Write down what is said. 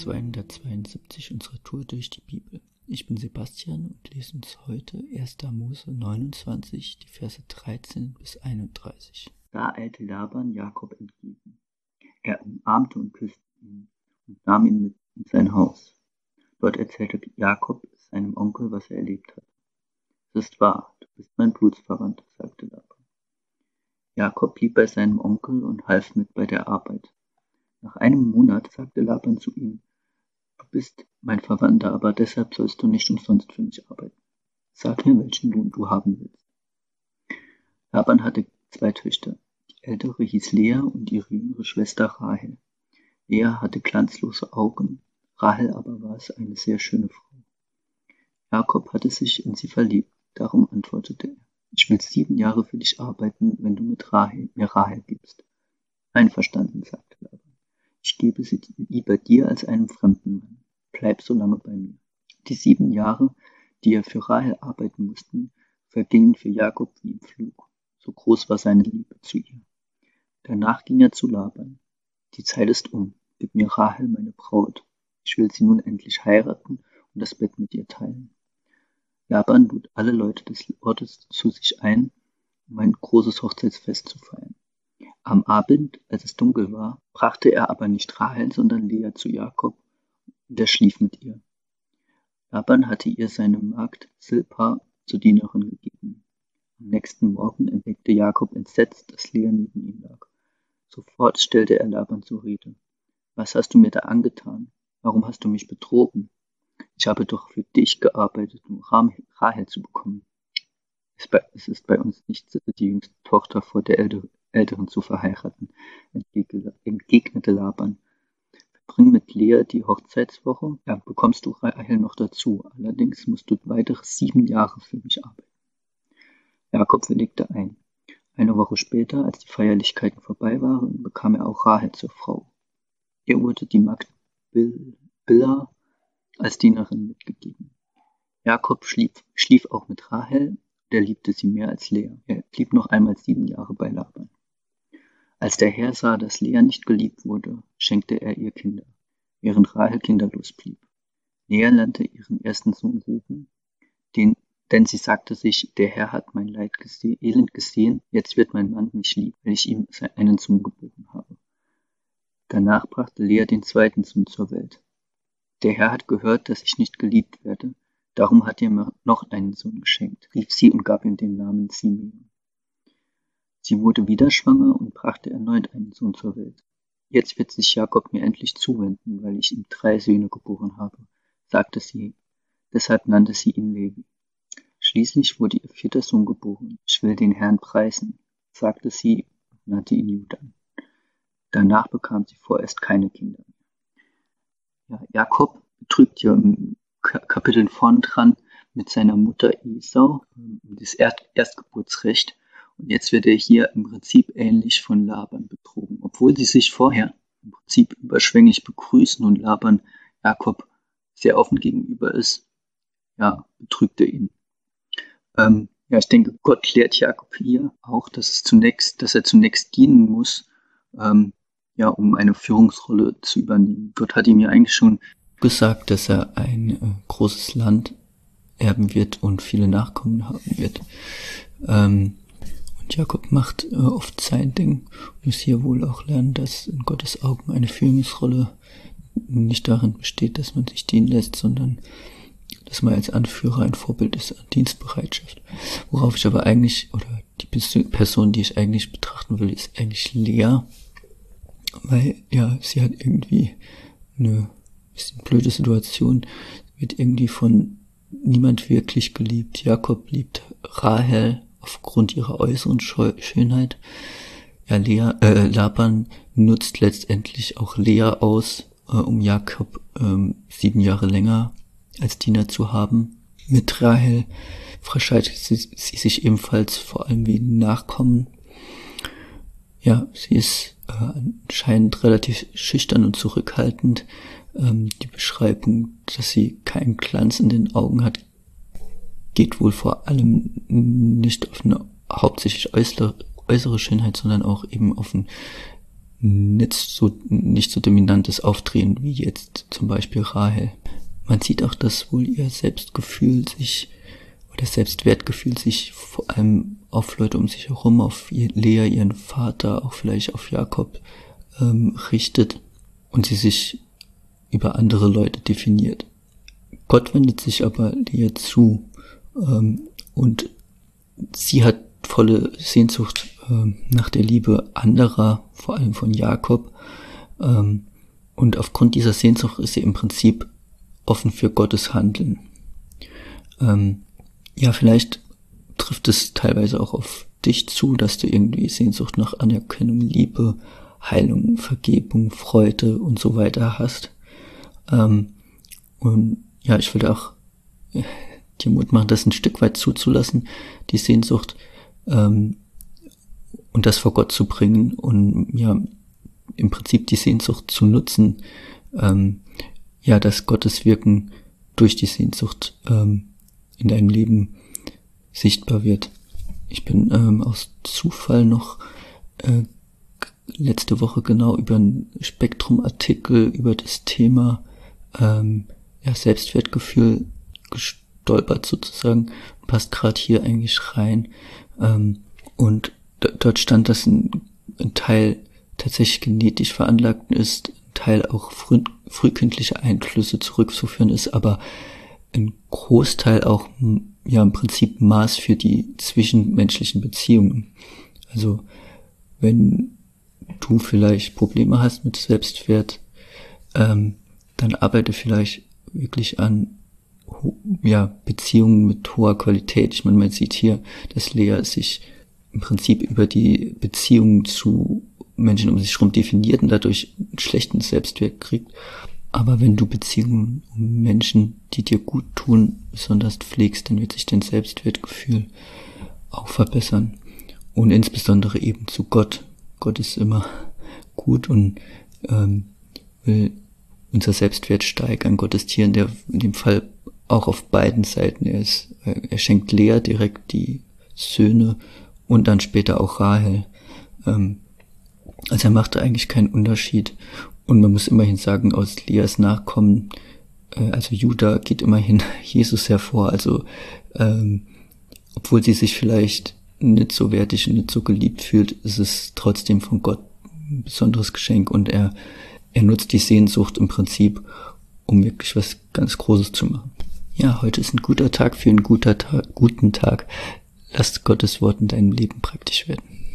272 unserer Tour durch die Bibel. Ich bin Sebastian und lese uns heute 1. Mose 29, die Verse 13 bis 31. Da eilte Laban Jakob entgegen. Er umarmte und küsste ihn und nahm ihn mit in sein Haus. Dort erzählte Jakob seinem Onkel, was er erlebt hat. Es ist wahr, du bist mein Blutsverwandter, sagte Laban. Jakob blieb bei seinem Onkel und half mit bei der Arbeit. Nach einem Monat sagte Laban zu ihm: Du bist mein Verwandter, aber deshalb sollst du nicht umsonst für mich arbeiten. Sag mir, welchen Lohn du haben willst. Laban hatte 2 Töchter. Die ältere hieß Lea und ihre jüngere Schwester Rahel. Lea hatte glanzlose Augen, Rahel aber war es eine sehr schöne Frau. Jakob hatte sich in sie verliebt, darum antwortete er: Ich will 7 Jahre für dich arbeiten, wenn du mir Rahel gibst. Einverstanden, sagte Laban. Ich gebe sie lieber dir als einem fremden Mann. Bleib so lange bei mir. Die 7 Jahre, die er für Rahel arbeiten musste, vergingen für Jakob wie im Flug. So groß war seine Liebe zu ihr. Danach ging er zu Laban. Die Zeit ist um. Gib mir Rahel, meine Braut. Ich will sie nun endlich heiraten und das Bett mit ihr teilen. Laban lud alle Leute des Ortes zu sich ein, um ein großes Hochzeitsfest zu feiern. Am Abend, als es dunkel war, brachte er aber nicht Rahel, sondern Lea zu Jakob, und er schlief mit ihr. Laban hatte ihr seine Magd Silpa zur Dienerin gegeben. Am nächsten Morgen entdeckte Jakob entsetzt, dass Lea neben ihm lag. Sofort stellte er Laban zur Rede. Was hast du mir da angetan? Warum hast du mich betrogen? Ich habe doch für dich gearbeitet, um Rahel zu bekommen. Es ist bei uns nicht Sitte, die jüngste Tochter vor der Älteren zu verheiraten, entgegnete Laban. Verbring mit Lea die Hochzeitswoche, ja, bekommst du Rahel noch dazu. Allerdings musst du weitere 7 Jahre für mich arbeiten. Jakob willigte ein. Eine Woche später, als die Feierlichkeiten vorbei waren, bekam er auch Rahel zur Frau. Ihr wurde die Magd Bilha als Dienerin mitgegeben. Jakob schlief auch mit Rahel, der liebte sie mehr als Lea. Er blieb noch einmal 7 Jahre bei Laban. Als der Herr sah, dass Lea nicht geliebt wurde, schenkte er ihr Kinder, während Rahel kinderlos blieb. Lea nannte ihren ersten Sohn Ruben, denn sie sagte sich: Der Herr hat mein Elend gesehen, jetzt wird mein Mann mich lieben, weil ich ihm einen Sohn geboren habe. Danach brachte Lea den zweiten Sohn zur Welt. Der Herr hat gehört, dass ich nicht geliebt werde, darum hat er mir noch einen Sohn geschenkt, rief sie und gab ihm den Namen Simeon. Sie wurde wieder schwanger und brachte erneut einen Sohn zur Welt. Jetzt wird sich Jakob mir endlich zuwenden, weil ich ihm 3 Söhne geboren habe, sagte sie. Deshalb nannte sie ihn Levi. Schließlich wurde ihr 4. Sohn geboren. Ich will den Herrn preisen, sagte sie und nannte ihn Juda. Danach bekam sie vorerst keine Kinder mehr. Ja, Jakob betrügt ja im Kapitel vorn dran mit seiner Mutter Esau das Erstgeburtsrecht. Und jetzt wird er hier im Prinzip ähnlich von Laban betrogen. Obwohl sie sich vorher im Prinzip überschwänglich begrüßen und Laban Jakob sehr offen gegenüber ist, ja, betrügt er ihn. Ich denke, Gott lehrt Jakob hier auch, dass er zunächst dienen muss, um eine Führungsrolle zu übernehmen. Gott hat ihm ja eigentlich schon gesagt, dass er ein großes Land erben wird und viele Nachkommen haben wird. Und Jakob macht oft sein Ding und muss hier wohl auch lernen, dass in Gottes Augen eine Führungsrolle nicht darin besteht, dass man sich dienen lässt, sondern dass man als Anführer ein Vorbild ist an Dienstbereitschaft. Worauf ich aber eigentlich, oder die Person, die ich eigentlich betrachten will, ist eigentlich Lea, weil ja, sie hat irgendwie eine bisschen blöde Situation, wird irgendwie von niemand wirklich geliebt. Jakob liebt Rahel aufgrund ihrer äußeren Schönheit. Ja, Laban nutzt letztendlich auch Lea aus, um Jakob 7 Jahre länger als Diener zu haben. Mit Rahel verscheidet sie sich ebenfalls vor allem wegen Nachkommen. Ja, sie ist anscheinend relativ schüchtern und zurückhaltend. Die Beschreibung, dass sie keinen Glanz in den Augen hat, geht wohl vor allem nicht auf eine hauptsächlich äußere Schönheit, sondern auch eben auf ein nicht so dominantes Auftreten wie jetzt zum Beispiel Rahel. Man sieht auch, dass wohl ihr Selbstwertgefühl sich vor allem auf Leute um sich herum, auf Lea, ihren Vater, auch vielleicht auf Jakob richtet und sie sich über andere Leute definiert. Gott wendet sich aber Lea zu und sie hat volle Sehnsucht nach der Liebe anderer, vor allem von Jakob, und aufgrund dieser Sehnsucht ist sie im Prinzip offen für Gottes Handeln. Vielleicht trifft es teilweise auch auf dich zu, dass du irgendwie Sehnsucht nach Anerkennung, Liebe, Heilung, Vergebung, Freude und so weiter hast. Ich würde auch dir Mut machen, das ein Stück weit zuzulassen, die Sehnsucht, und das vor Gott zu bringen und im Prinzip die Sehnsucht zu nutzen, dass Gottes Wirken durch die Sehnsucht in deinem Leben sichtbar wird. Ich bin aus Zufall noch letzte Woche genau über einen Spektrum-Artikel über das Thema Selbstwertgefühl gestolpert sozusagen, passt gerade hier eigentlich rein, und dort stand, dass ein Teil tatsächlich genetisch veranlagt ist, ein Teil auch frühkindliche Einflüsse zurückzuführen ist, aber ein Großteil auch im Prinzip Maß für die zwischenmenschlichen Beziehungen. Also wenn du vielleicht Probleme hast mit Selbstwert, dann arbeite vielleicht wirklich an Beziehungen mit hoher Qualität. Ich meine, man sieht hier, dass Lea sich im Prinzip über die Beziehungen zu Menschen um sich herum definiert und dadurch einen schlechten Selbstwert kriegt. Aber wenn du Beziehungen um Menschen, die dir gut tun, besonders pflegst, dann wird sich dein Selbstwertgefühl auch verbessern. Und insbesondere eben zu Gott. Gott ist immer gut und will unser Selbstwert steigern. Gott ist hier in dem Fall auch auf beiden Seiten. Er schenkt Lea direkt die Söhne und dann später auch Rahel. Also er macht da eigentlich keinen Unterschied. Und man muss immerhin sagen, aus Leas Nachkommen, also Judah, geht immerhin Jesus hervor. Also obwohl sie sich vielleicht nicht so wertig und nicht so geliebt fühlt, ist es trotzdem von Gott ein besonderes Geschenk. Und er nutzt die Sehnsucht im Prinzip, um wirklich was ganz Großes zu machen. Ja, heute ist ein guter Tag für einen guten Tag. Lasst Gottes Wort in deinem Leben praktisch werden.